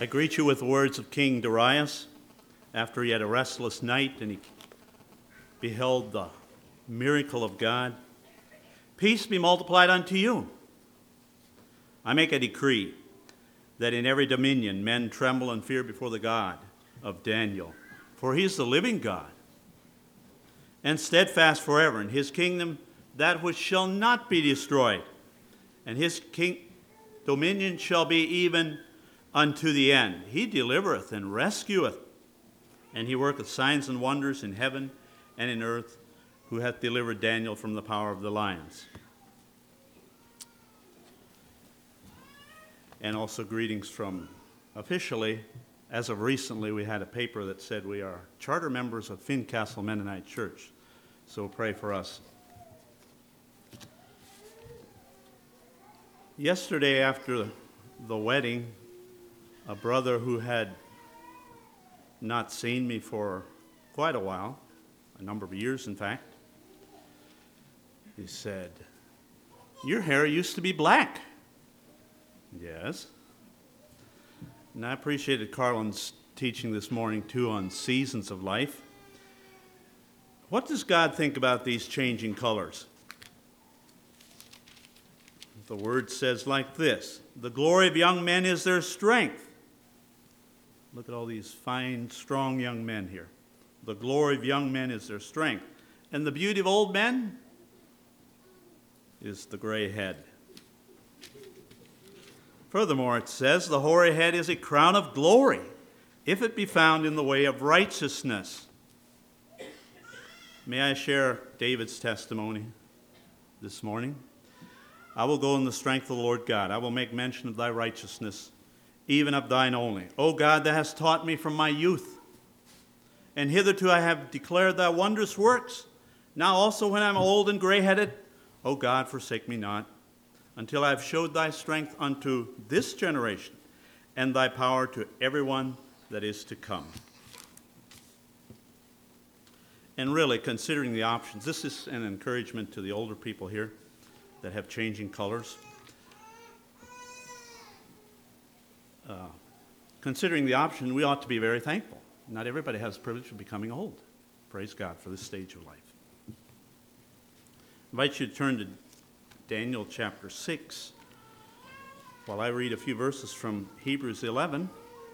I greet you with the words of King Darius after he had a restless night and he beheld the miracle of God. Peace be multiplied unto you. I make a decree that in every dominion men tremble and fear before the God of Daniel, for he is the living God, and steadfast forever in his kingdom, that which shall not be destroyed, and his dominion shall be even unto the end. He delivereth and rescueth, and he worketh signs and wonders in heaven and in earth, who hath delivered Daniel from the power of the lions. And also greetings from, officially, as of recently, we had a paper that said we are charter members of Fincastle Mennonite Church. So pray for us. Yesterday after the wedding, a brother who had not seen me for quite a while, a number of years in fact, he said, "Your hair used to be black." Yes. And I appreciated Carlin's teaching this morning too on seasons of life. What does God think about these changing colors? The word says like this: the glory of young men is their strength. Look at all these fine, strong young men here. The glory of young men is their strength. And the beauty of old men is the gray head. Furthermore, it says, the hoary head is a crown of glory, if it be found in the way of righteousness. May I share David's testimony this morning? I will go in the strength of the Lord God. I will make mention of thy righteousness, even of thine only. O God, thou hast taught me from my youth, and hitherto I have declared thy wondrous works. Now also when I am old and gray-headed, O God, forsake me not, until I have showed thy strength unto this generation, and thy power to everyone that is to come. And really, considering the options, this is an encouragement to the older people here that have changing colors. Considering the option, we ought to be very thankful. Not everybody has the privilege of becoming old. Praise God for this stage of life. I invite you to turn to Daniel chapter 6 while I read a few verses from Hebrews 11.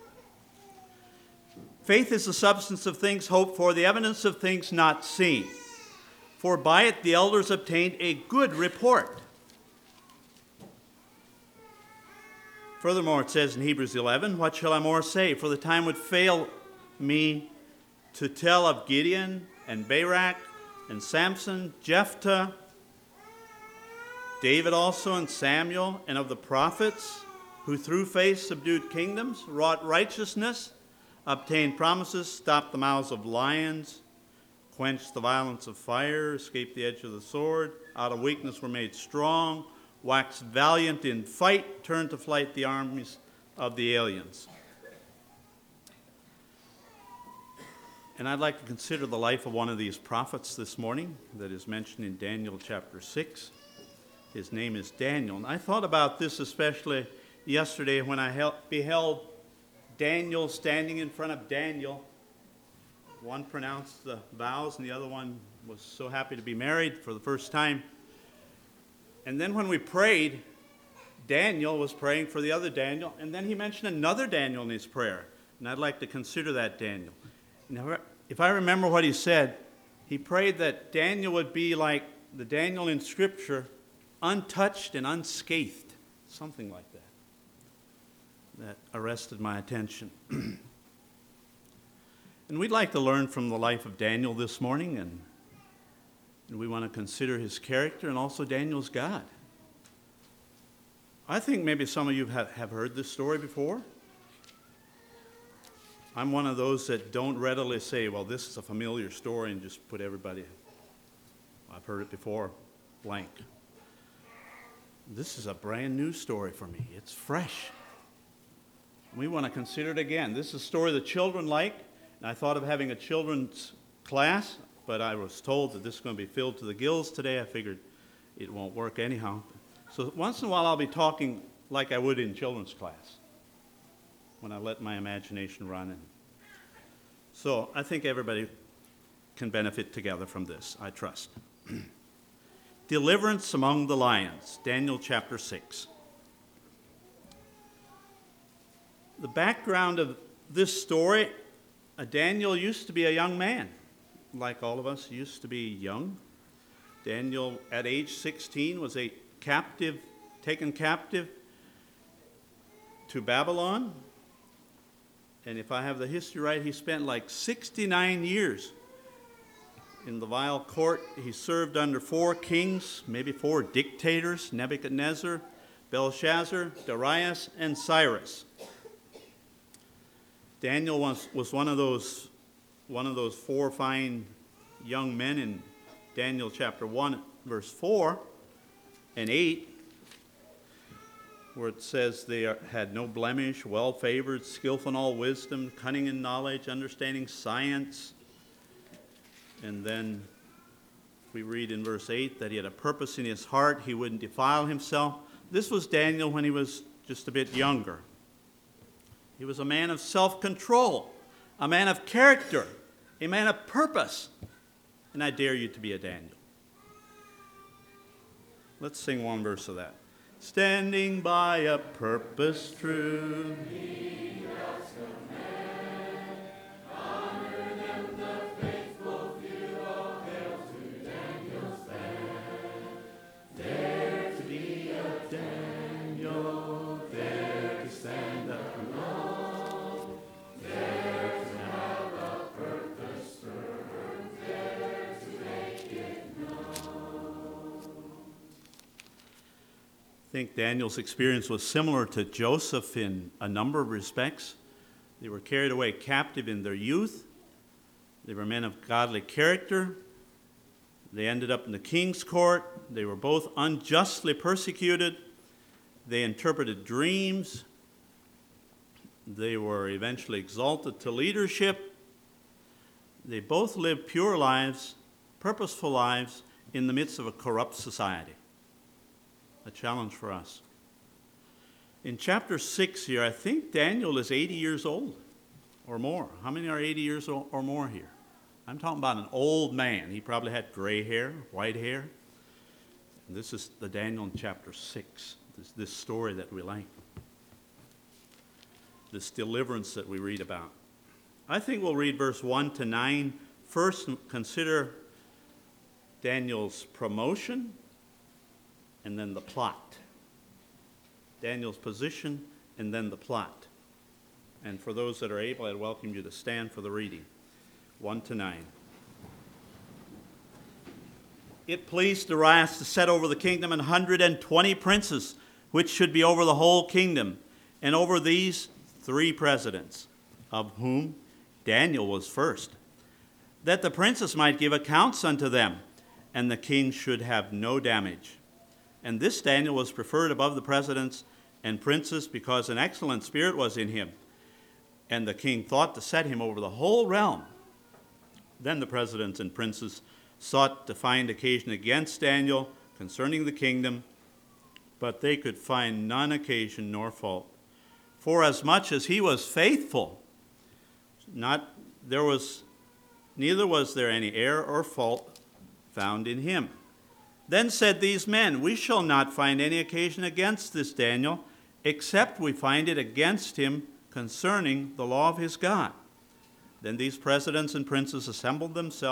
Faith is the substance of things hoped for, the evidence of things not seen. For by it the elders obtained a good report. Furthermore, it says in Hebrews 11, what shall I more say? For the time would fail me to tell of Gideon and Barak and Samson, Jephthah, David also and Samuel, and of the prophets who through faith subdued kingdoms, wrought righteousness, obtained promises, stopped the mouths of lions, quenched the violence of fire, escaped the edge of the sword, out of weakness were made strong, waxed valiant in fight, turned to flight the armies of the aliens. And I'd like to consider the life of one of these prophets this morning that is mentioned in Daniel chapter 6. His name is Daniel. And I thought about this especially yesterday when I beheld Daniel standing in front of Daniel. One pronounced the vows and the other one was so happy to be married for the first time. And then when we prayed, Daniel was praying for the other Daniel, and then he mentioned another Daniel in his prayer. And I'd like to consider that Daniel. Now, if I remember what he said, he prayed that Daniel would be like the Daniel in Scripture, untouched and unscathed, something like that. That arrested my attention. And we'd like to learn from the life of Daniel this morning, and we want to consider his character and also Daniel's God. I think maybe some of you have heard this story before. I'm one of those that don't readily say, well, this is a familiar story, and just put everybody, I've heard it before, blank. This is a brand new story for me. It's fresh. We want to consider it again. This is a story the children like. And I thought of having a children's class, but I was told that this is going to be filled to the gills today. I figured it won't work anyhow. So once in a while I'll be talking like I would in children's class. when I let my imagination run. And so I think everybody can benefit together from this, I trust. Deliverance among the lions, Daniel chapter 6. The background of this story, Daniel used to be a young man, like all of us used to be young. Daniel, at age 16, was taken captive to Babylon. And if I have the history right, he spent like 69 years in the vile court. He served under 4 kings, maybe 4 dictators: Nebuchadnezzar, Belshazzar, Darius, and Cyrus. Daniel was one of those 4 fine young men in Daniel chapter 1, verse 4 and 8, where it says they had no blemish, well-favored, skillful in all wisdom, cunning in knowledge, understanding science. And then we read in verse 8 that he had a purpose in his heart. He wouldn't defile himself. This was Daniel when he was just a bit younger. He was a man of self-control, a man of character, a man of purpose. And I dare you to be a Daniel. Let's sing one verse of that. Standing by a purpose true. I think Daniel's experience was similar to Joseph in a number of respects. They were carried away captive in their youth. They were men of godly character. They ended up in the king's court. They were both unjustly persecuted. They interpreted dreams. They were eventually exalted to leadership. They both lived pure lives, purposeful lives in the midst of a corrupt society. A challenge for us. In chapter 6 here, I think Daniel is 80 years old or more. How many are 80 years or more here? I'm talking about an old man. He probably had gray hair, white hair. And this is the Daniel in chapter 6, this story that we like, this deliverance that we read about. I think we'll read verse 1 to 9. First, consider Daniel's promotion, and then the plot. Daniel's position, and then the plot. And for those that are able, I'd welcome you to stand for the reading. 1 to 9. It pleased Darius to set over the kingdom 120 princes, which should be over the whole kingdom, and over these 3 presidents, of whom Daniel was first, that the princes might give accounts unto them, and the king should have no damage. And this Daniel was preferred above the presidents and princes because an excellent spirit was in him. And the king thought to set him over the whole realm. Then the presidents and princes sought to find occasion against Daniel concerning the kingdom, but they could find none occasion nor fault. For as much as he was faithful, neither was there any error or fault found in him. Then said these men, we shall not find any occasion against this Daniel, except we find it against him concerning the law of his God. Then these presidents and princes assembled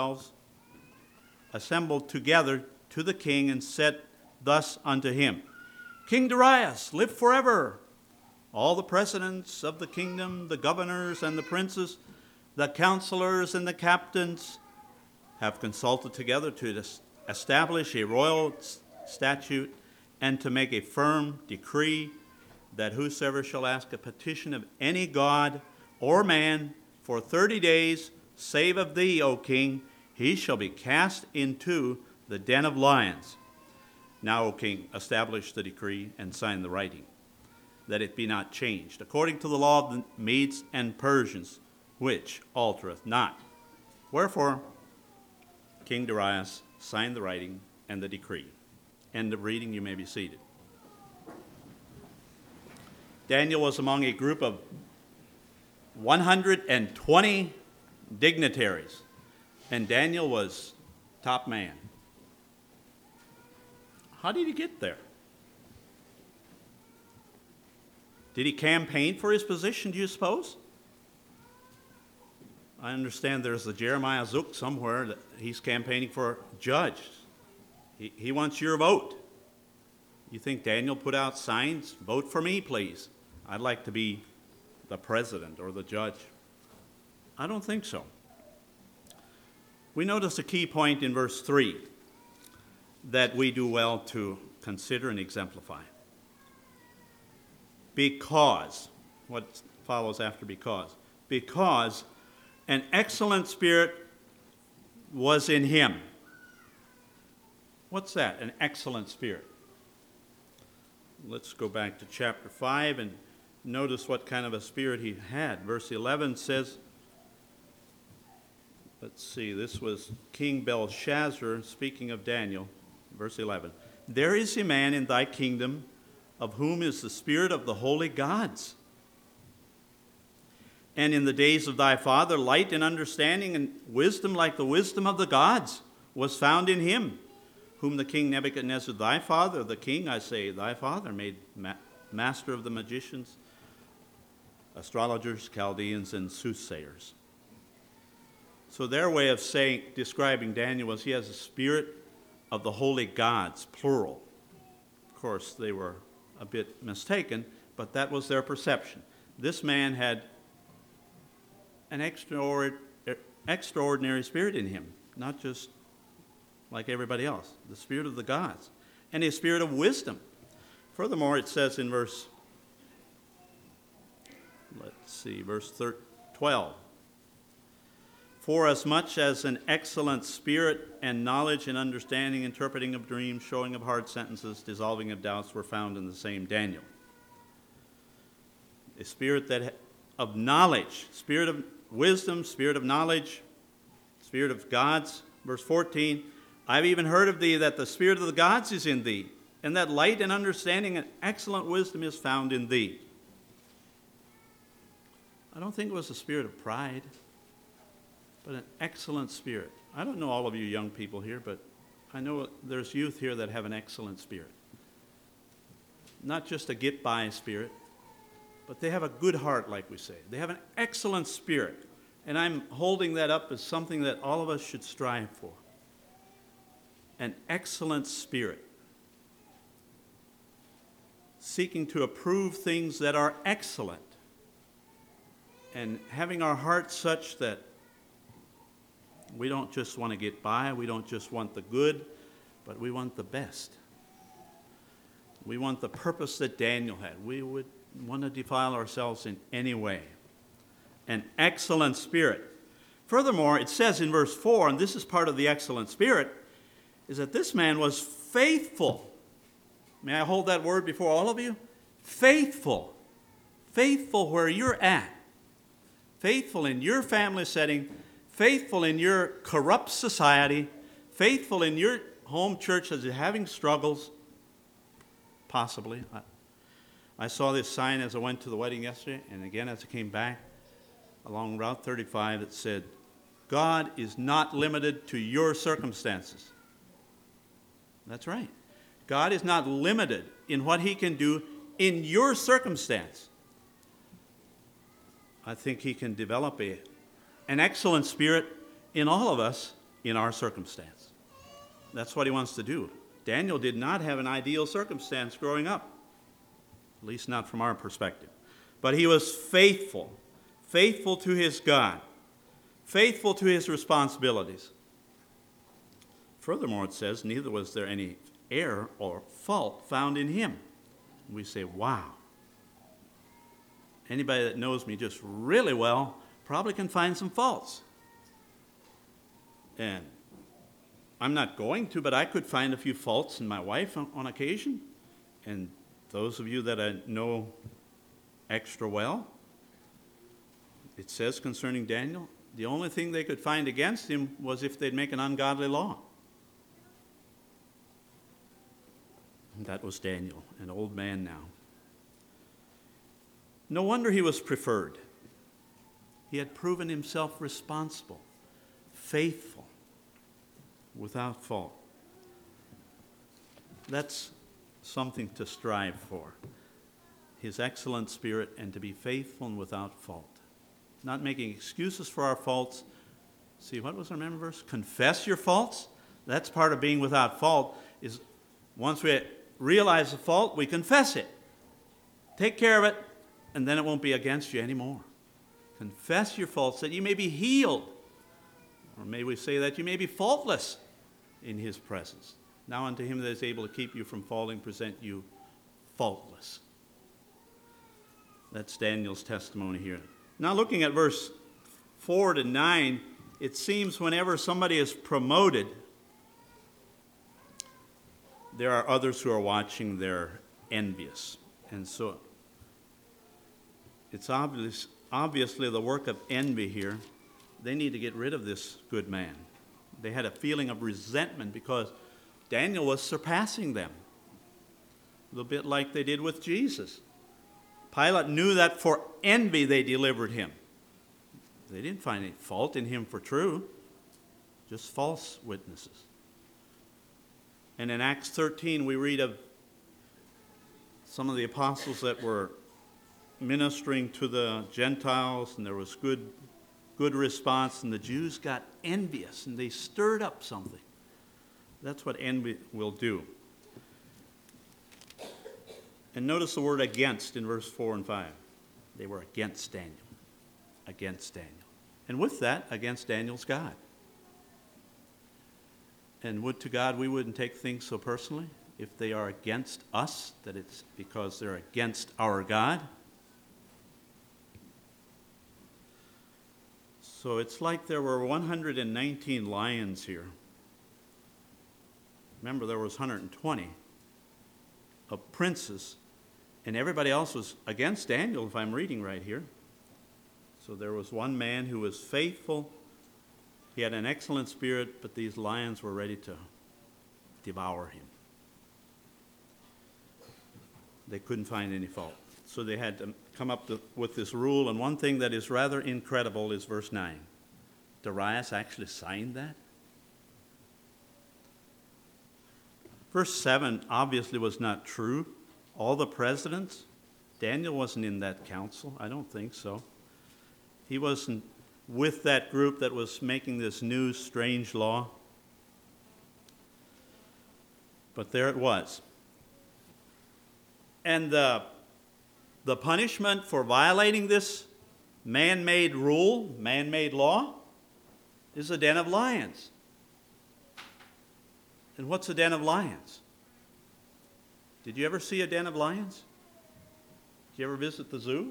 together to the king, and said thus unto him, King Darius, live forever. All the presidents of the kingdom, the governors and the princes, the counselors and the captains have consulted together to establish a royal statute and to make a firm decree that whosoever shall ask a petition of any god or man for 30 days, save of thee, O king, he shall be cast into the den of lions. Now, O king, establish the decree and sign the writing, that it be not changed, according to the law of the Medes and Persians, which altereth not. Wherefore, King Darius signed the writing and the decree. End of reading. You may be seated. Daniel was among a group of 120 dignitaries, and Daniel was top man. How did he get there? Did he campaign for his position, do you suppose? I understand there's a Jeremiah Zook somewhere that he's campaigning for judge. He wants your vote. You think Daniel put out signs, vote for me, please? I'd like to be the president or the judge. I don't think so. We notice a key point in verse 3 that we do well to consider and exemplify. Because, what follows after because? Because an excellent spirit was in him. What's that, an excellent spirit? Let's go back to chapter 5 and notice what kind of a spirit he had. Verse 11 says, let's see, this was King Belshazzar speaking of Daniel. Verse 11, there is a man in thy kingdom of whom is the spirit of the holy gods. And in the days of thy father, light and understanding and wisdom like the wisdom of the gods was found in him, whom the king Nebuchadnezzar, thy father, the king, I say, thy father, made master of the magicians, astrologers, Chaldeans, and soothsayers. So their way of describing Daniel was he has a spirit of the holy gods, plural. Of course, they were a bit mistaken, but that was their perception. This man had an extraordinary spirit in him, not just like everybody else, the spirit of the gods, and a spirit of wisdom. Furthermore, it says in verse 12, for as much as an excellent spirit and knowledge and understanding, interpreting of dreams, showing of hard sentences, dissolving of doubts were found in the same Daniel. A spirit of knowledge, spirit of wisdom, spirit of knowledge, spirit of gods. Verse 14, I've even heard of thee that the spirit of the gods is in thee, and that light and understanding and excellent wisdom is found in thee. I don't think it was a spirit of pride, but an excellent spirit. I don't know all of you young people here, but I know there's youth here that have an excellent spirit. Not just a get-by spirit, but they have a good heart, like we say. They have an excellent spirit. And I'm holding that up as something that all of us should strive for. An excellent spirit. Seeking to approve things that are excellent. And having our hearts such that we don't just want to get by, we don't just want the good, but we want the best. We want the purpose that Daniel had. We would want to defile ourselves in any way. An excellent spirit. Furthermore, it says in verse 4, and this is part of the excellent spirit, is that this man was faithful. May I hold that word before all of you? Faithful. Faithful where you're at. Faithful in your family setting. Faithful in your corrupt society. Faithful in your home church as you're having struggles. Possibly. I saw this sign as I went to the wedding yesterday, and again as I came back along Route 35 that said, God is not limited to your circumstances. That's right. God is not limited in what he can do in your circumstance. I think he can develop an excellent spirit in all of us in our circumstance. That's what he wants to do. Daniel did not have an ideal circumstance growing up, at least not from our perspective. But he was faithful to his God, faithful to his responsibilities. Furthermore, it says, neither was there any error or fault found in him. We say, wow. Anybody that knows me just really well probably can find some faults. And I'm not going to, but I could find a few faults in my wife on occasion. And those of you that I know extra well, it says concerning Daniel, the only thing they could find against him was if they'd make an ungodly law. And that was Daniel, an old man now. No wonder he was preferred. He had proven himself responsible, faithful, without fault. That's something to strive for. His excellent spirit, and to be faithful and without fault. Not making excuses for our faults. See, what was our remember verse? Confess your faults. That's part of being without fault, is once we realize the fault, we confess it. Take care of it, and then it won't be against you anymore. Confess your faults that you may be healed. Or may we say that you may be faultless in his presence. Now unto him that is able to keep you from falling, present you faultless. That's Daniel's testimony here. Now looking at verse 4 to 9, it seems whenever somebody is promoted, there are others who are watching, they're envious. And so it's obviously the work of envy here. They need to get rid of this good man. They had a feeling of resentment because Daniel was surpassing them. A little bit like they did with Jesus. Pilate knew that for envy they delivered him. They didn't find any fault in him for true, just false witnesses. And in Acts 13 we read of some of the apostles that were ministering to the Gentiles, and there was good response, and the Jews got envious and they stirred up something. That's what envy will do. And notice the word against in verse 4 and 5. They were against Daniel. Against Daniel. And with that, against Daniel's God. And would to God we wouldn't take things so personally if they are against us, that it's because they're against our God. So it's like there were 119 lions here. Remember, there was 120 of princes, and everybody else was against Daniel, if I'm reading right here. So there was one man who was faithful. He had an excellent spirit, but these lions were ready to devour him. They couldn't find any fault. So they had to come up with this rule, and one thing that is rather incredible is verse 9. Darius actually signed that. Verse 7 obviously was not true. All the presidents, Daniel wasn't in that council. I don't think so. He wasn't with that group that was making this new strange law. But there it was. And the punishment for violating this man-made rule, man-made law, is a den of lions. And what's a den of lions? Did you ever see a den of lions? Did you ever visit the zoo?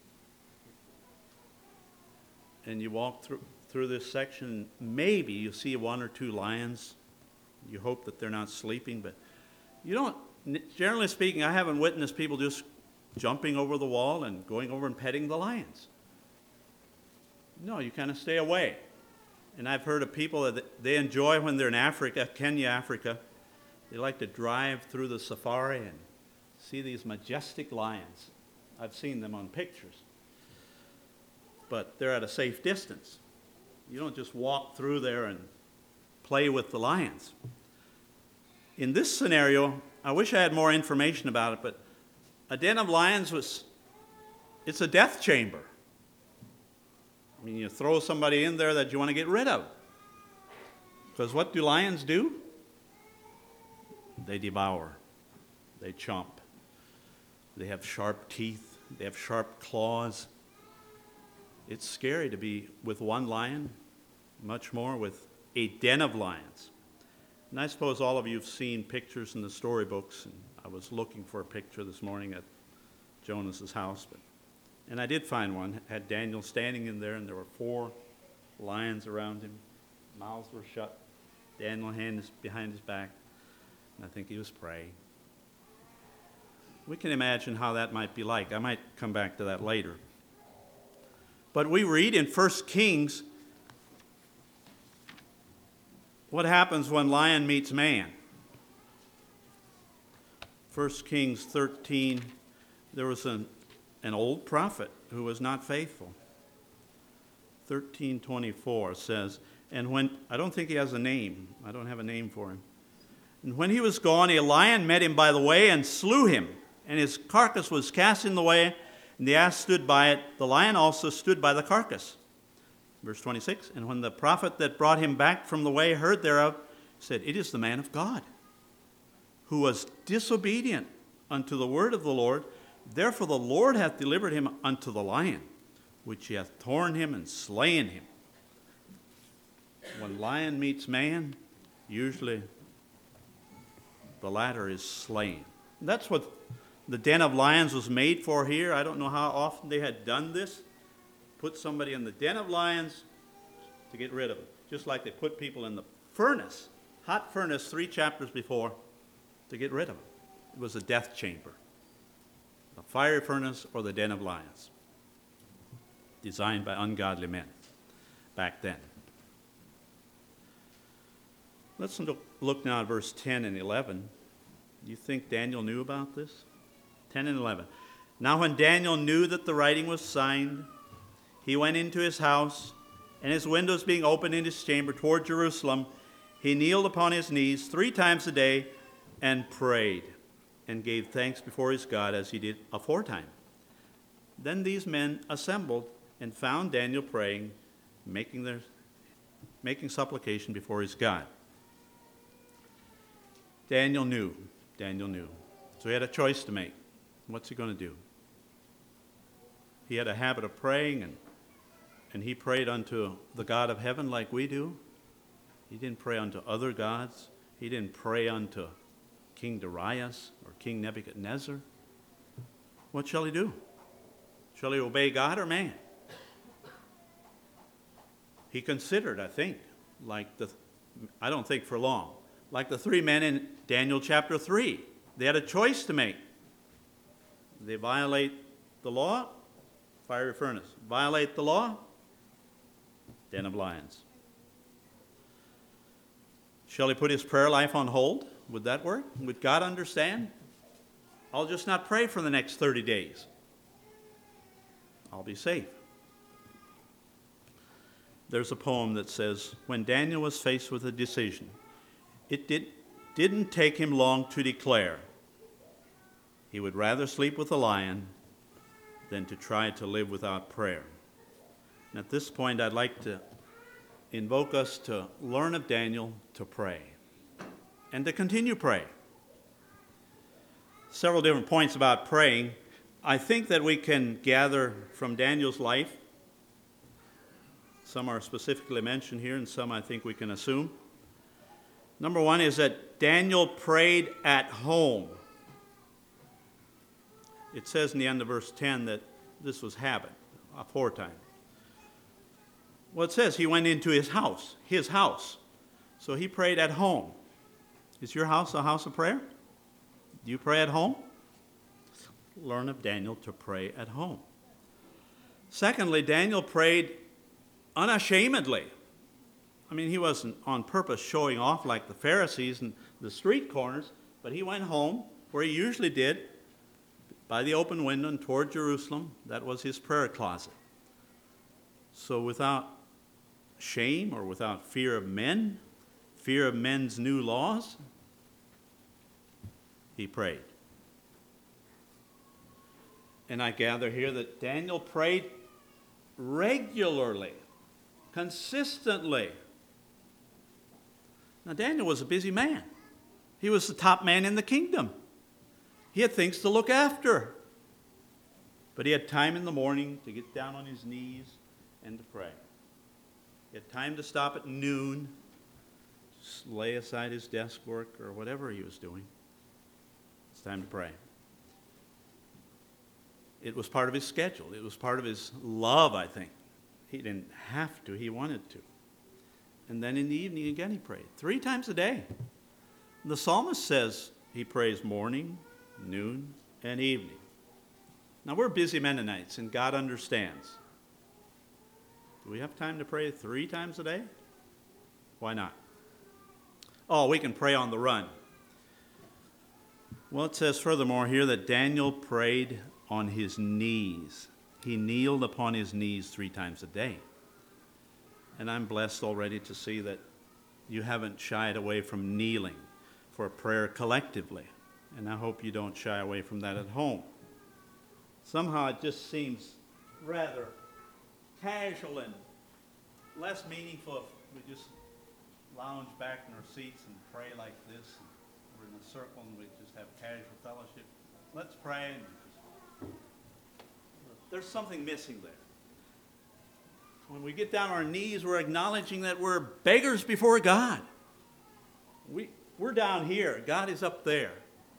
And you walk through this section, maybe you see one or two lions. You hope that they're not sleeping, but you don't, generally speaking, I haven't witnessed people just jumping over the wall and going over and petting the lions. No, you kind of stay away. And I've heard of people that they enjoy when they're in Africa, Kenya, Africa. They like to drive through the safari and see these majestic lions. I've seen them on pictures. But they're at a safe distance. You don't just walk through there and play with the lions. In this scenario, I wish I had more information about it, but a den of lions it's a death chamber. I mean, you throw somebody in there that you want to get rid of. Because what do lions do? They devour. They chomp. They have sharp teeth. They have sharp claws. It's scary to be with one lion, much more with a den of lions. And I suppose all of you have seen pictures in the storybooks. And I was looking for a picture this morning at Jonas's house, and I did find one. It had Daniel standing in there, and there were 4 lions around him. Mouths were shut. Daniel hands behind his back, and I think he was praying. We can imagine how that might be like. I might come back to that later. But we read in 1 Kings what happens when lion meets man. 1 Kings 13, there was an old prophet who was not faithful. 13:24 says, and when, I don't think he has a name. I don't have a name for him. And when he was gone, a lion met him by the way and slew him. And his carcass was cast in the way, and the ass stood by it. The lion also stood by the carcass. Verse 26, and when the prophet that brought him back from the way heard thereof, said, it is the man of God, who was disobedient unto the word of the Lord. Therefore the Lord hath delivered him unto the lion, which he hath torn him and slain him. When lion meets man, usually the latter is slain. And that's what the den of lions was made for here. I don't know how often they had done this. Put somebody in the den of lions to get rid of them. Just like they put people in the furnace, hot furnace 3 chapters before, to get rid of them. It was a death chamber. The fiery furnace or the den of lions. Designed by ungodly men back then. Let's look now at verse 10 and 11. Do you think Daniel knew about this? 10 and 11. Now when Daniel knew that the writing was signed, he went into his house, and his windows being open in his chamber toward Jerusalem, he kneeled upon his knees 3 times a day and prayed, and gave thanks before his God as he did aforetime. Then these men assembled and found Daniel praying, making supplication before his God. Daniel knew. So he had a choice to make. What's he going to do? He had a habit of praying, and he prayed unto the God of heaven like we do. He didn't pray unto other gods. He didn't pray unto King Darius or King Nebuchadnezzar. What shall he do? Shall he obey God or man? He considered, I don't think for long, like the 3 men in Daniel chapter 3. They had a choice to make. They violate the law, fiery furnace. Violate the law, den of lions. Shall he put his prayer life on hold? Would that work? Would God understand? I'll just not pray for the next 30 days. I'll be safe. There's a poem that says, when Daniel was faced with a decision, it didn't take him long to declare he would rather sleep with a lion than to try to live without prayer. And at this point, I'd like to invoke us to learn of Daniel to pray and to continue praying. Several different points about praying. I think that we can gather from Daniel's life. Some are specifically mentioned here, and some I think we can assume. Number 1 is that Daniel prayed at home. It says in the end of verse 10 that this was habit, aforetime. Well, it says he went into his house. So he prayed at home. Is your house a house of prayer? Do you pray at home? Learn of Daniel to pray at home. Secondly, Daniel prayed unashamedly. I mean, he wasn't on purpose showing off like the Pharisees in the street corners, but he went home where he usually did, by the open window and toward Jerusalem. That was his prayer closet. So without shame or without fear of men, fear of men's new laws, he prayed. And I gather here that Daniel prayed regularly, consistently. Now, Daniel was a busy man. He was the top man in the kingdom. He had things to look after. But he had time in the morning to get down on his knees and to pray. He had time to stop at noon, just lay aside his desk work or whatever he was doing. It's time to pray. It was part of his schedule. It was part of his love, I think. He didn't have to. He wanted to. And then in the evening again he prayed. 3 times a day. The psalmist says he prays morning, noon, and evening. Now we're busy Mennonites, and God understands. Do we have time to pray 3 times a day? Why not? Oh, we can pray on the run. Well, it says furthermore here that Daniel prayed on his knees. He kneeled upon his knees 3 times a day. And I'm blessed already to see that you haven't shied away from kneeling for prayer collectively. And I hope you don't shy away from that at home. Somehow it just seems rather casual and less meaningful if we just lounge back in our seats and pray like this. We're in a circle and we just have casual fellowship. Let's pray. There's something missing there. When we get down on our knees, we're acknowledging that we're beggars before God. We're down here. God is up there.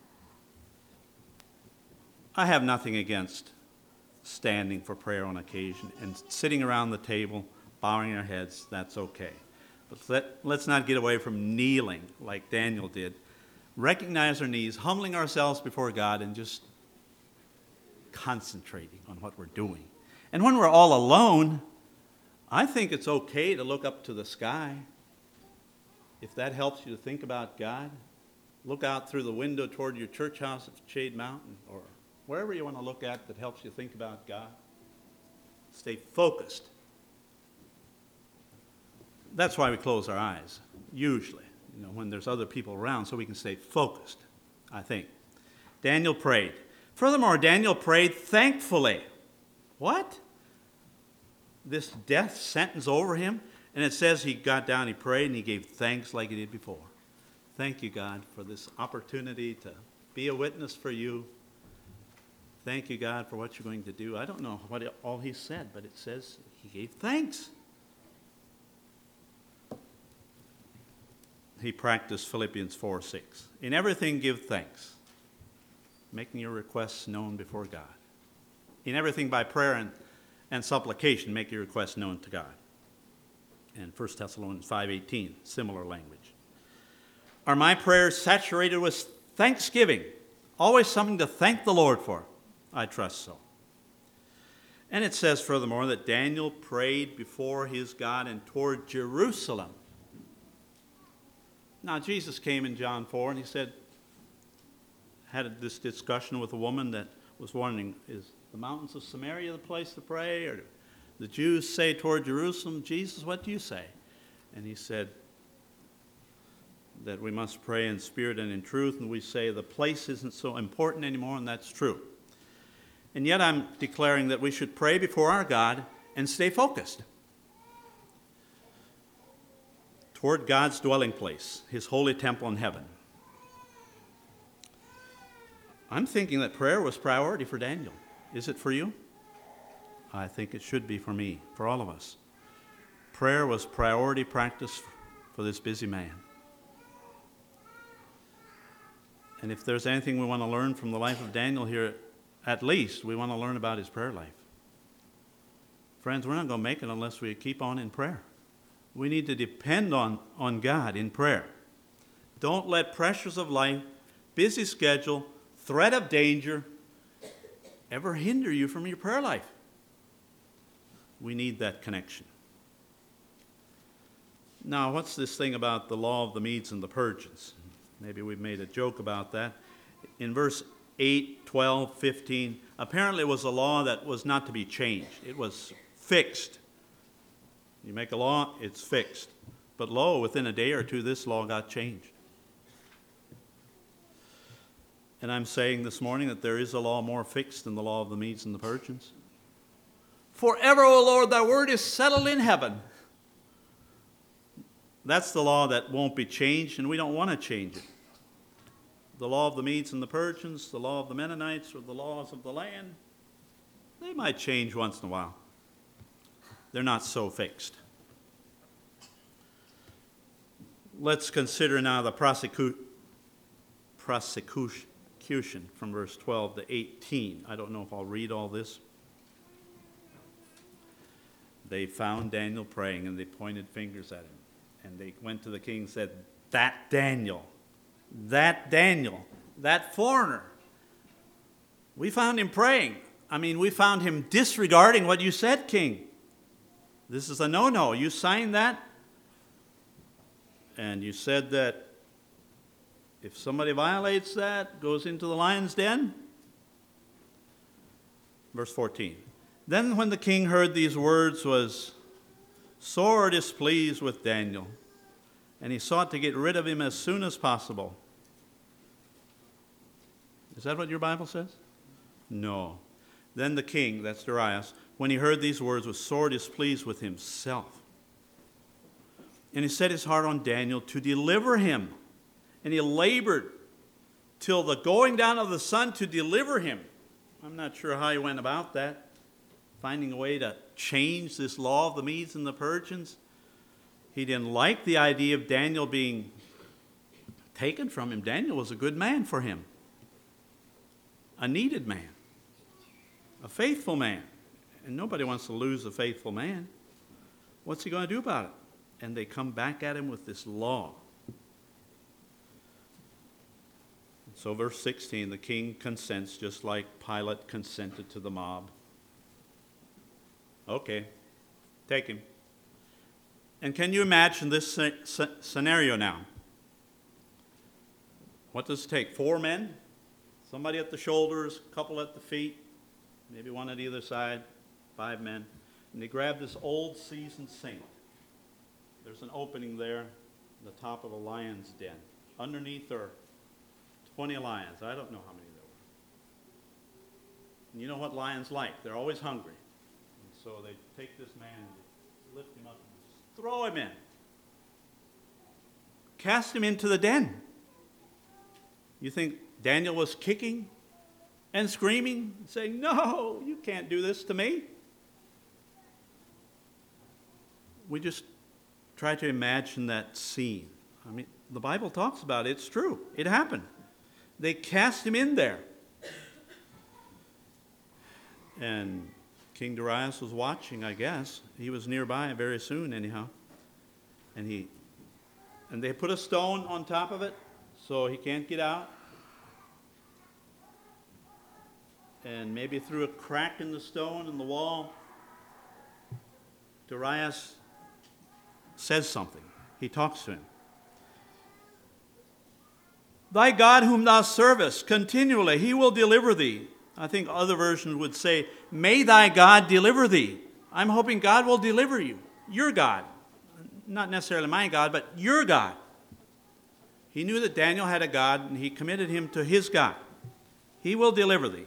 I have nothing against standing for prayer on occasion and sitting around the table, bowing our heads. That's okay. But let's not get away from kneeling like Daniel did. Recognize our knees, humbling ourselves before God, and just concentrating on what we're doing. And when we're all alone, I think it's okay to look up to the sky. If that helps you to think about God, look out through the window toward your church house at Shade Mountain or wherever you want to look at that helps you think about God. Stay focused. That's why we close our eyes, usually, when there's other people around, so we can stay focused, I think. Daniel prayed. Furthermore, Daniel prayed thankfully. What? This death sentence over him? And it says he got down, he prayed, and he gave thanks like he did before. Thank you, God, for this opportunity to be a witness for you. Thank you, God, for what you're going to do. I don't know what all he said, but it says he gave thanks. He practiced Philippians 4:6. In everything give thanks, making your requests known before God. In everything by prayer and supplication, make your requests known to God. And 1 Thessalonians 5:18, similar language. Are my prayers saturated with thanksgiving? Always something to thank the Lord for? I trust so. And it says furthermore that Daniel prayed before his God and toward Jerusalem. Now Jesus came in John 4 and he had this discussion with a woman that was wondering, is the mountains of Samaria the place to pray? Or the Jews say toward Jerusalem, Jesus, what do you say? And he said that we must pray in spirit and in truth, and we say the place isn't so important anymore, and that's true. And yet I'm declaring that we should pray before our God and stay focused toward God's dwelling place, his holy temple in heaven. I'm thinking that prayer was priority for Daniel. Is it for you? I think it should be for me, for all of us. Prayer was priority practice for this busy man. And if there's anything we want to learn from the life of Daniel here, at least we want to learn about his prayer life. Friends, we're not going to make it unless we keep on in prayer. We need to depend on God in prayer. Don't let pressures of life, busy schedule, threat of danger ever hinder you from your prayer life. We need that connection. Now, what's this thing about the law of the Medes and the Persians? Maybe we've made a joke about that. In verse 8, 12, 15, apparently it was a law that was not to be changed. It was fixed. You make a law, it's fixed. But lo, within a day or two, this law got changed. And I'm saying this morning that there is a law more fixed than the law of the Medes and the Persians. Forever, O Lord, thy word is settled in heaven. That's the law that won't be changed, and we don't want to change it. The law of the Medes and the Persians, the law of the Mennonites, or the laws of the land, they might change once in a while. They're not so fixed. Let's consider now the prosecution from verse 12 to 18. I don't know if I'll read all this. They found Daniel praying, and they pointed fingers at him. And they went to the king and said, that Daniel, that foreigner, we found him praying. We found him disregarding what you said, king. This is a no-no. You signed that, and you said that if somebody violates that, goes into the lion's den. Verse 14. Then when the king heard these words, was sore displeased with Daniel, and he sought to get rid of him as soon as possible. Is that what your Bible says? No. Then the king, that's Darius, when he heard these words, was sore displeased with himself. And he set his heart on Daniel to deliver him. And he labored till the going down of the sun to deliver him. I'm not sure how he went about that, finding a way to change this law of the Medes and the Persians. He didn't like the idea of Daniel being taken from him. Daniel was a good man for him, a needed man, a faithful man. And nobody wants to lose a faithful man. What's he going to do about it? And they come back at him with this law. So verse 16, the king consents just like Pilate consented to the mob. Okay, take him. And can you imagine this scenario now? What does it take? 4 men? Somebody at the shoulders, a couple at the feet, maybe one at either side, 5 men. And they grab this old seasoned saint. There's an opening there in the top of a lion's den. Underneath are 20 lions. I don't know how many there were. And you know what lions like? They're always hungry. And so they take this man and lift him up and throw him in. Cast him into the den. You think Daniel was kicking and screaming, saying, "No, you can't do this to me"? We just try to imagine that scene. I mean, the Bible talks about it. It's true. It happened. They cast him in there. And King Darius was watching, I guess. He was nearby very soon, anyhow. And they put a stone on top of it so he can't get out. And maybe through a crack in the stone in the wall, Darius says something. He talks to him. Thy God whom thou servest continually, he will deliver thee. I think other versions would say, may thy God deliver thee. I'm hoping God will deliver you. Your God. Not necessarily my God, but your God. He knew that Daniel had a God, and he committed him to his God. He will deliver thee.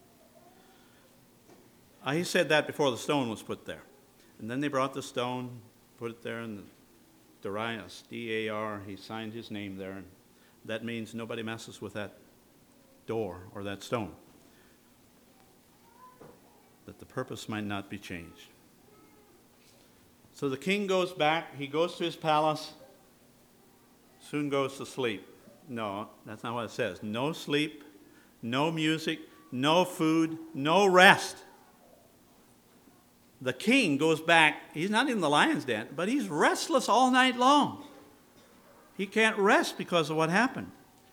He said that before the stone was put there. And then they brought the stone, put it there, and Darius, D-A-R, he signed his name there. And that means nobody messes with that door or that stone. That the purpose might not be changed. So the king goes back, he goes to his palace, soon goes to sleep. No, that's not what it says. No sleep, no music, no food, no rest. The king goes back, he's not in the lion's den, but he's restless all night long. He can't rest because of what happened.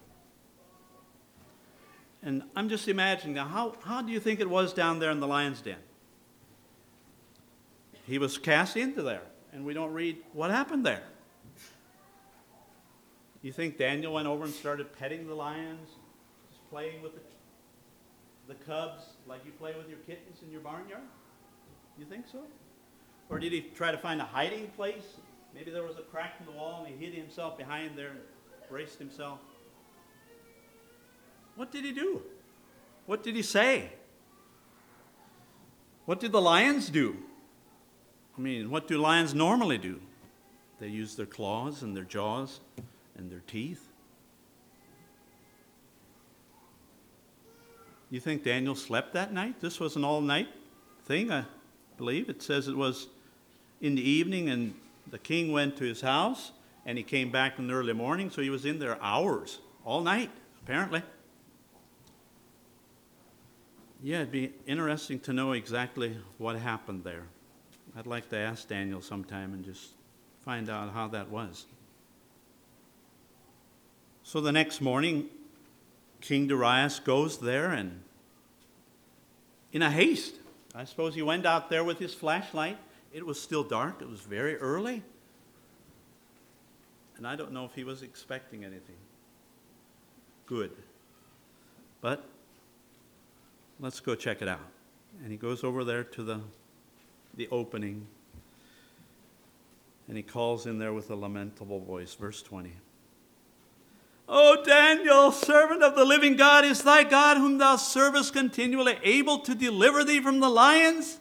And I'm just imagining, now, how do you think it was down there in the lion's den? He was cast into there, and we don't read what happened there. You think Daniel went over and started petting the lions, just playing with the cubs like you play with your kittens in your barnyard? You think so? Or did he try to find a hiding place? Maybe there was a crack in the wall and he hid himself behind there and braced himself. What did he do? What did he say? What did the lions do? I mean, what do lions normally do? They use their claws and their jaws and their teeth. You think Daniel slept that night? This was an all-night thing, I believe. It says it was in the evening, and the king went to his house, and he came back in the early morning, so he was in there hours, all night, apparently. Yeah, it'd be interesting to know exactly what happened there. I'd like to ask Daniel sometime and just find out how that was. So the next morning, King Darius goes there, and in a haste, I suppose he went out there with his flashlight. It was still dark. It was very early. And I don't know if he was expecting anything good. But let's go check it out. And he goes over there to the opening. And he calls in there with a lamentable voice, verse 20. O Daniel, servant of the living God, is thy God whom thou servest continually able to deliver thee from the lions?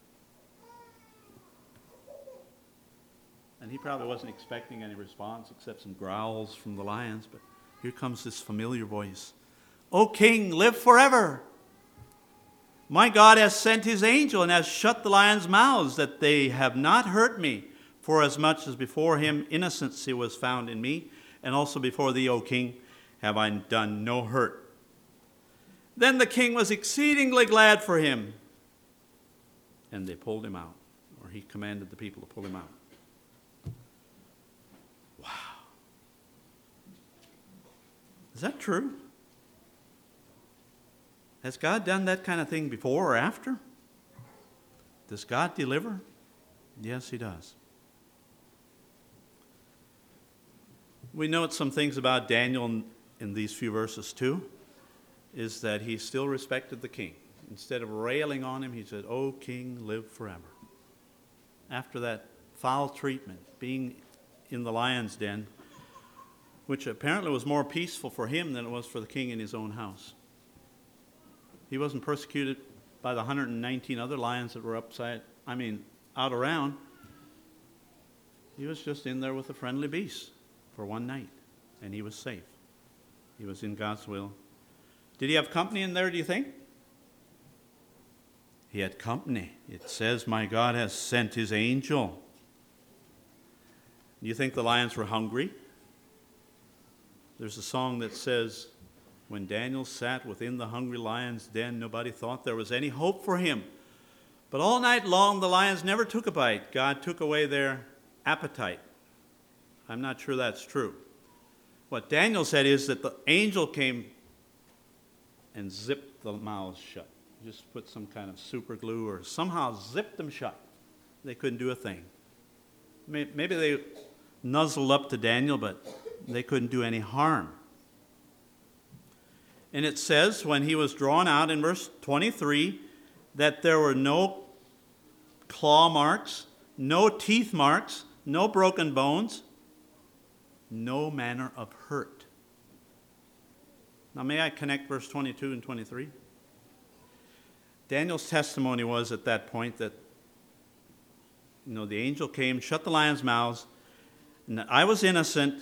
And he probably wasn't expecting any response except some growls from the lions, but here comes this familiar voice. O king, live forever. My God has sent his angel and has shut the lions' mouths, that they have not hurt me. For as much as before him innocency was found in me, and also before thee, O king, have I done no hurt. Then the king was exceedingly glad for him, and they pulled him out, or he commanded the people to pull him out. Wow. Is that true? Has God done that kind of thing before or after? Does God deliver? Yes, he does. We note some things about Daniel in these few verses too, is that he still respected the king. Instead of railing on him, he said, O king, live forever. After that foul treatment, being in the lion's den, which apparently was more peaceful for him than it was for the king in his own house. He wasn't persecuted by the 119 other lions that were out around. He was just in there with the friendly beasts for one night, and he was safe. He was in God's will. Did he have company in there, do you think? He had company. It says, my God has sent his angel. Do you think the lions were hungry? There's a song that says, when Daniel sat within the hungry lion's den, nobody thought there was any hope for him. But all night long, the lions never took a bite. God took away their appetite. I'm not sure that's true. What Daniel said is that the angel came and zipped the mouths shut. Just put some kind of super glue or somehow zipped them shut. They couldn't do a thing. Maybe they nuzzled up to Daniel, but they couldn't do any harm. And it says when he was drawn out in verse 23 that there were no claw marks, no teeth marks, no broken bones, no manner of hurt. Now may I connect verse 22 and 23? Daniel's testimony was at that point that the angel came, shut the lions' mouths, and that I was innocent.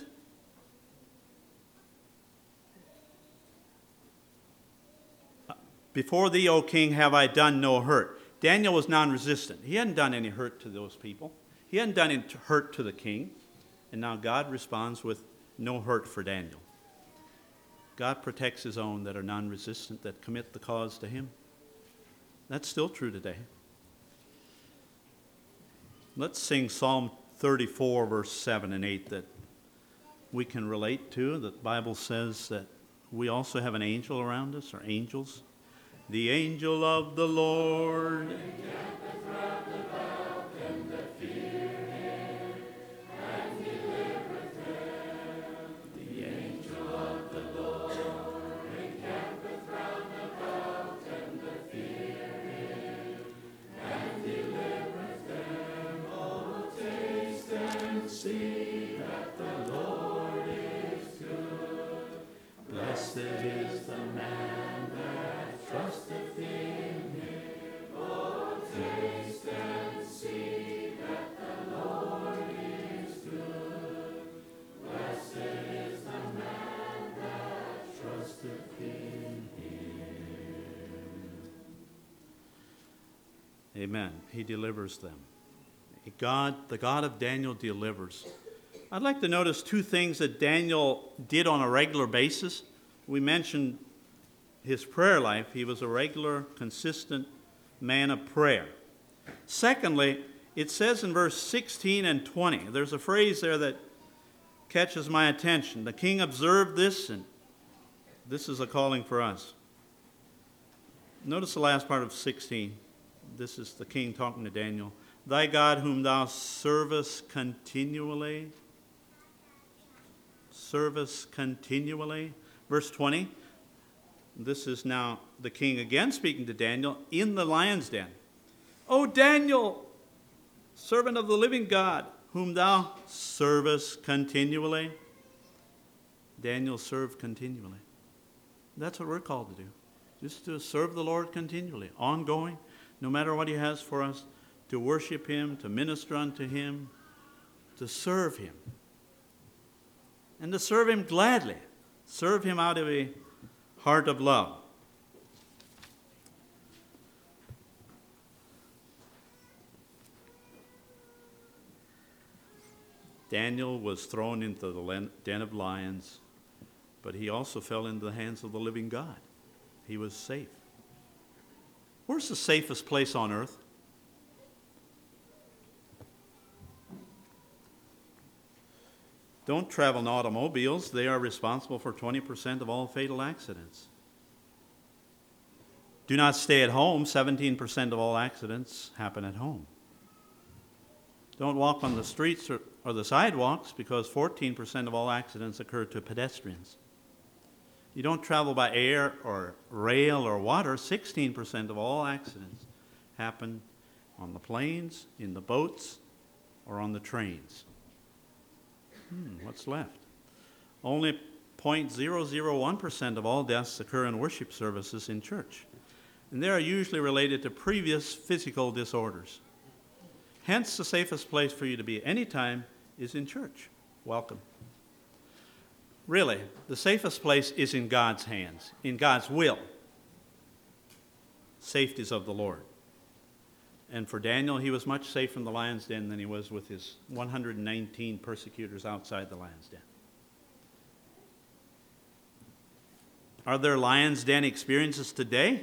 Before thee, O king, have I done no hurt. Daniel was non-resistant. He hadn't done any hurt to those people. He hadn't done any hurt to the king. And now God responds with no hurt for Daniel. God protects his own that are non-resistant, that commit the cause to him. That's still true today. Let's sing Psalm 34, verse 7 and 8 that we can relate to. The Bible says that we also have an angel around us, or angels. The angel of the Lord encampeth round about them that fear him, and delivereth them. The angel of the Lord encampeth round about them that fear him, and delivereth them. Oh, taste and see that the Lord is good. Blessed is the man that trusteth in him. Oh, taste and see that the Lord is good. Blessed is the man that trusteth in him. Amen. He delivers them. The God of Daniel delivers. I'd like to notice two things that Daniel did on a regular basis. We mentioned his prayer life. He was a regular, consistent man of prayer. Secondly, it says in verse 16 and 20, there's a phrase there that catches my attention. The king observed this, and this is a calling for us. Notice the last part of 16. This is the king talking to Daniel. Thy God whom thou servest continually. Service continually. Verse 20. This is now the king again speaking to Daniel in the lion's den. O Daniel, servant of the living God, whom thou servest continually. Daniel served continually. That's what we're called to do. Just to serve the Lord continually, ongoing, no matter what he has for us, to worship him, to minister unto him, to serve him. And to serve him gladly. Serve him out of a heart of love. Daniel was thrown into the den of lions, but he also fell into the hands of the living God. He was safe. Where's the safest place on earth? Don't travel in automobiles. They are responsible for 20% of all fatal accidents. Do not stay at home. 17% of all accidents happen at home. Don't walk on the streets or the sidewalks, because 14% of all accidents occur to pedestrians. You don't travel by air or rail or water. 16% of all accidents happen on the planes, in the boats, or on the trains. What's left? Only 0.001% of all deaths occur in worship services in church. And they are usually related to previous physical disorders. Hence, the safest place for you to be anytime is in church. Welcome. Really, the safest place is in God's hands, in God's will. Safety is of the Lord. And for Daniel, he was much safer in the lion's den than he was with his 119 persecutors outside the lion's den. Are there lion's den experiences today?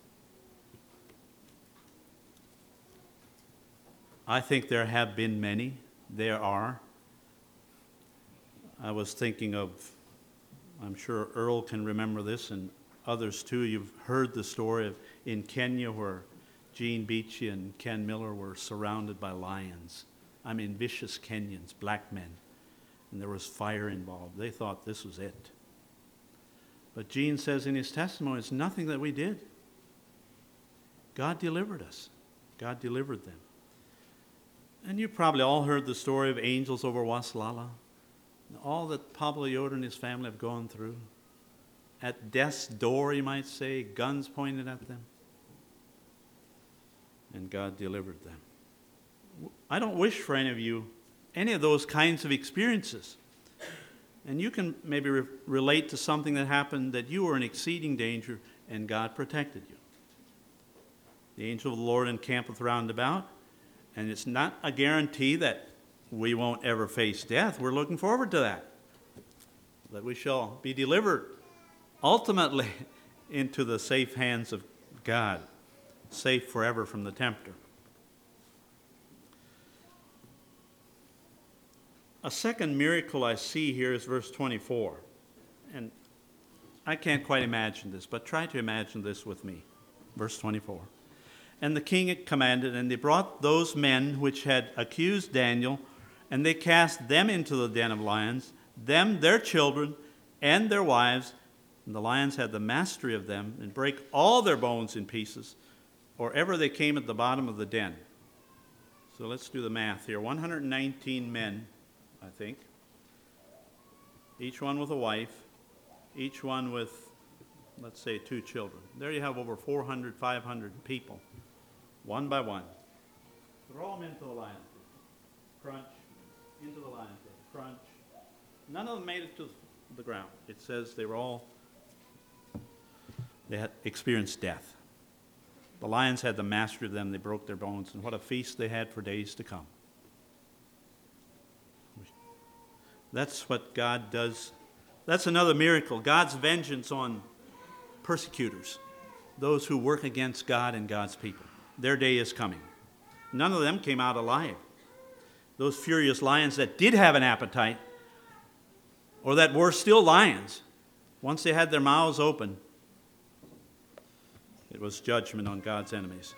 I think there have been many. There are. I was thinking of, I'm sure Earl can remember this, and others too. You've heard the story of in Kenya where Gene Beachy and Ken Miller were surrounded by lions. I mean, vicious Kenyans, black men. And there was fire involved. They thought this was it. But Gene says in his testimony, it's nothing that we did. God delivered us. God delivered them. And you probably all heard the story of angels over Waslala. All that Pablo Yoder and his family have gone through. At death's door, you might say, guns pointed at them. And God delivered them. I don't wish for any of you any of those kinds of experiences. And you can maybe relate to something that happened that you were in exceeding danger and God protected you. The angel of the Lord encampeth round about, and it's not a guarantee that we won't ever face death. We're looking forward to that we shall be delivered ultimately into the safe hands of God, safe forever from the tempter. A second miracle I see here is verse 24. And I can't quite imagine this, but try to imagine this with me. Verse 24. And the king commanded, and they brought those men which had accused Daniel, and they cast them into the den of lions, them, their children, and their wives. And the lions had the mastery of them, and brake all their bones in pieces, or ever they came at the bottom of the den. So let's do the math here. 119 men, I think, each one with a wife, each one with, let's say, 2 children. There you have over 400, 500 people, one by one. Throw them into the lion's den. Crunch, into the lion's den. Crunch. None of them made it to the ground. It says they had experienced death. The lions had the mastery of them. They broke their bones, and what a feast they had for days to come. That's what God does. That's another miracle. God's vengeance on persecutors, those who work against God and God's people. Their day is coming. None of them came out alive. Those furious lions that did have an appetite, or that were still lions, once they had their mouths open, it was judgment on God's enemies.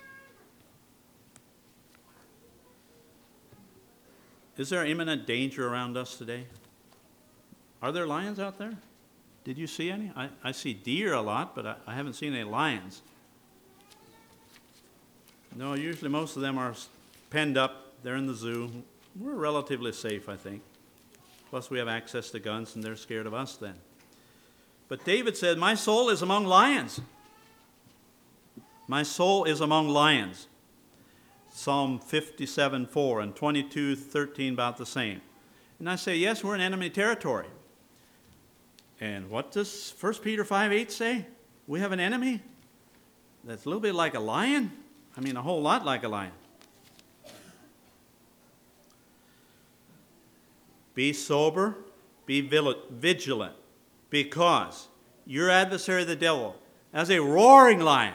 Is there imminent danger around us today? Are there lions out there? Did you see any? I see deer a lot, but I haven't seen any lions. No, usually most of them are penned up. They're in the zoo, we're relatively safe, I think. Plus we have access to guns and they're scared of us then. But David said, my soul is among lions. My soul is among lions. Psalm 57:4 and 22:13 about the same. And I say, yes, we're in enemy territory. And what does 1 Peter 5:8 say? We have an enemy that's a little bit like a lion. I mean, a whole lot like a lion. Be sober, be vigilant, because your adversary, the devil, as a roaring lion,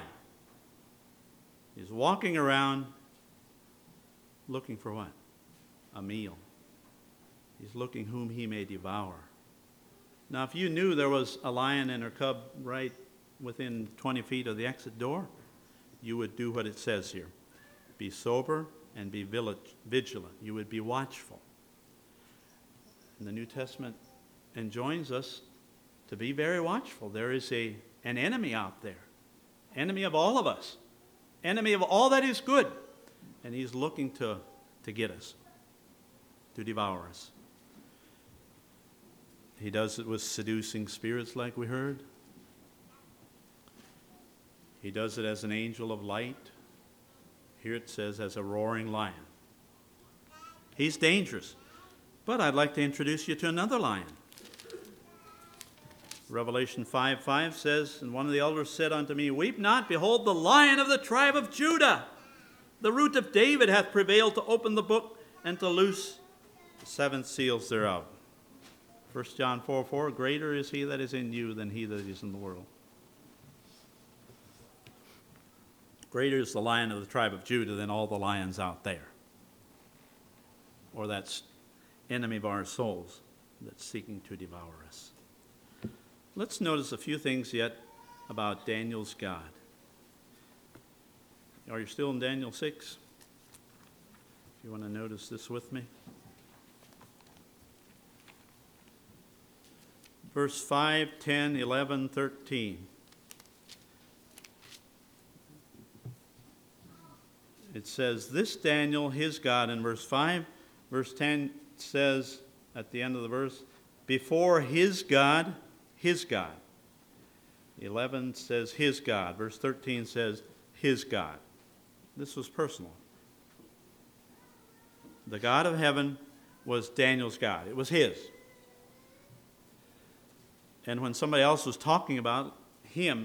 is walking around looking for what? A meal. He's looking whom he may devour. Now, if you knew there was a lion and her cub right within 20 feet of the exit door, you would do what it says here. Be sober and be vigilant. You would be watchful. And the New Testament enjoins us to be very watchful. There is an enemy out there, enemy of all of us, enemy of all that is good, and he's looking to get us, to devour us. He does it with seducing spirits like we heard. He does it as an angel of light. Here it says as a roaring lion. He's dangerous. But I'd like to introduce you to another lion. Revelation 5:5 says, and one of the elders said unto me, weep not, behold, the Lion of the tribe of Judah, the root of David, hath prevailed to open the book and to loose the seven seals thereof. 1 John 4:4, greater is he that is in you than he that is in the world. Greater is the Lion of the tribe of Judah than all the lions out there. Or that's enemy of our souls that's seeking to devour us. Let's notice a few things yet about Daniel's God. Are you still in Daniel 6? If you want to notice this with me. Verse 5, 10, 11, 13. It says, this Daniel, his God, in verse 5. Verse 10 says, at the end of the verse, before his God, his God. 11 says, his God. Verse 13 says, his God. This was personal. The God of heaven was Daniel's God. It was his. And when somebody else was talking about him,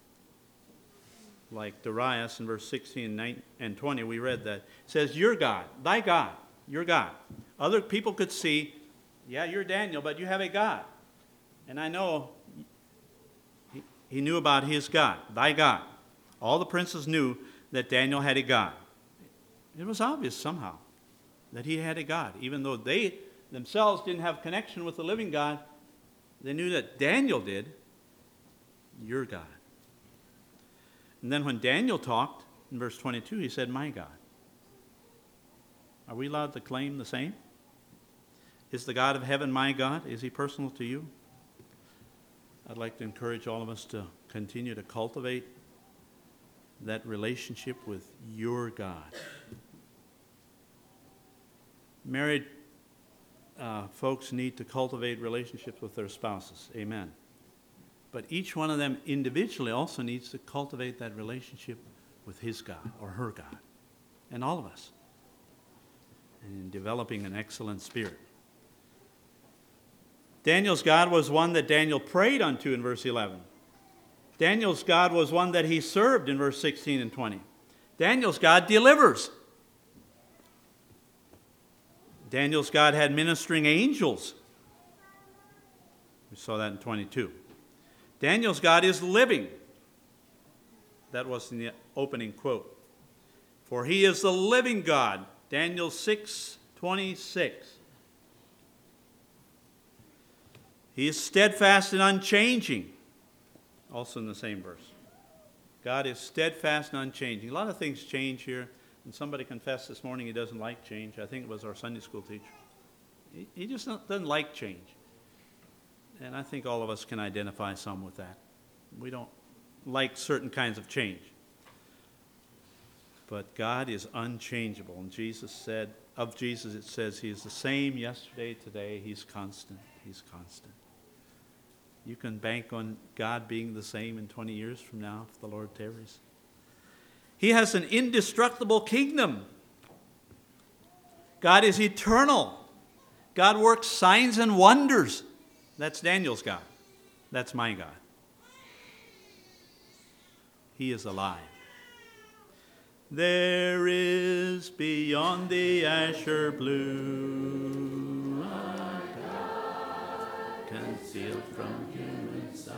like Darius in verse 16 and 20, we read that. It says, your God, thy God, your God. Other people could see, yeah, you're Daniel, but you have a God. And I know he knew about his God, thy God. All the princes knew that Daniel had a God. It was obvious somehow that he had a God. Even though they themselves didn't have connection with the living God, they knew that Daniel did, your God. And then when Daniel talked, in verse 22, he said, my God. Are we allowed to claim the same? Is the God of heaven my God? Is he personal to you? I'd like to encourage all of us to continue to cultivate that relationship with your God. Married folks need to cultivate relationships with their spouses. Amen. But each one of them individually also needs to cultivate that relationship with his God or her God. And all of us. And in developing an excellent spirit. Daniel's God was one that Daniel prayed unto in verse 11. Daniel's God was one that he served in verse 16 and 20. Daniel's God delivers. Daniel's God had ministering angels. We saw that in 22. Daniel's God is living. That was in the opening quote. For he is the living God. Daniel 6:26. He is steadfast and unchanging. Also in the same verse. God is steadfast and unchanging. A lot of things change here. And somebody confessed this morning he doesn't like change. I think it was our Sunday school teacher. He just doesn't like change. And I think all of us can identify some with that. We don't like certain kinds of change. But God is unchangeable. And Jesus said of Jesus, it says he is the same yesterday, today. He's constant. He's constant. You can bank on God being the same in 20 years from now if the Lord tarries. He has an indestructible kingdom. God is eternal. God works signs and wonders. That's Daniel's God. That's my God. He is alive. There is beyond the azure blue a God concealed from human sight.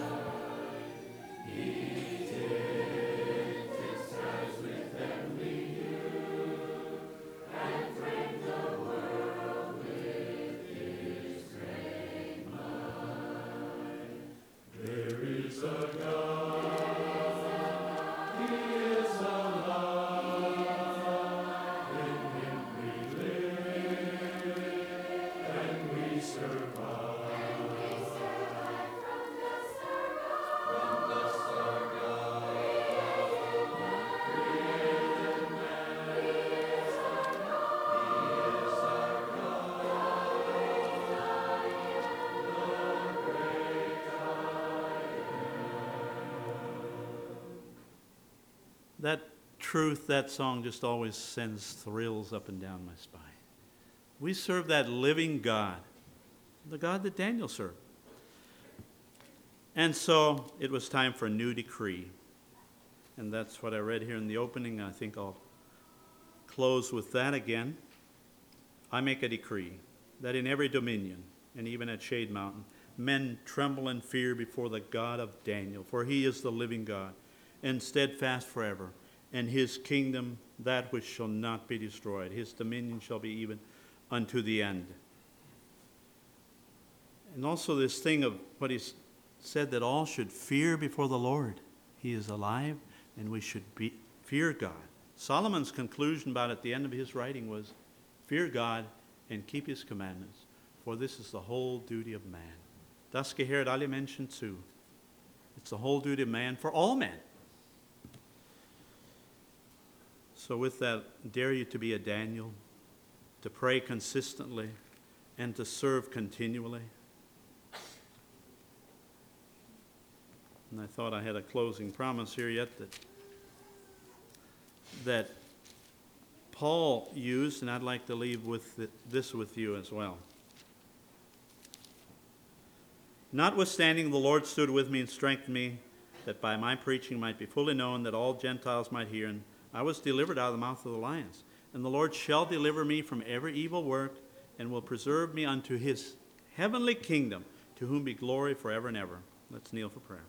He takes his skies with heavenly hue and framed the world with his great might. There is a God. That truth, that song just always sends thrills up and down my spine. We serve that living God, the God that Daniel served. And so it was time for a new decree. And that's what I read here in the opening. I think I'll close with that again. I make a decree that in every dominion, and even at Shade Mountain, men tremble and fear before the God of Daniel, for he is the living God, and steadfast forever, and his kingdom that which shall not be destroyed. His dominion shall be even unto the end. And also this thing of what he said, that all should fear before the Lord. He is alive, and we should fear God. Solomon's conclusion about at the end of his writing was, fear God and keep his commandments, for this is the whole duty of man. Das gehört alle Menschen zu. It's the whole duty of man for all men. So with that, dare you to be a Daniel, to pray consistently, and to serve continually. And I thought I had a closing promise here yet that Paul used, and I'd like to leave this with you as well. Notwithstanding, the Lord stood with me and strengthened me, that by my preaching might be fully known, that all Gentiles might hear, and I was delivered out of the mouth of the lions. And the Lord shall deliver me from every evil work, and will preserve me unto his heavenly kingdom, to whom be glory forever and ever. Let's kneel for prayer.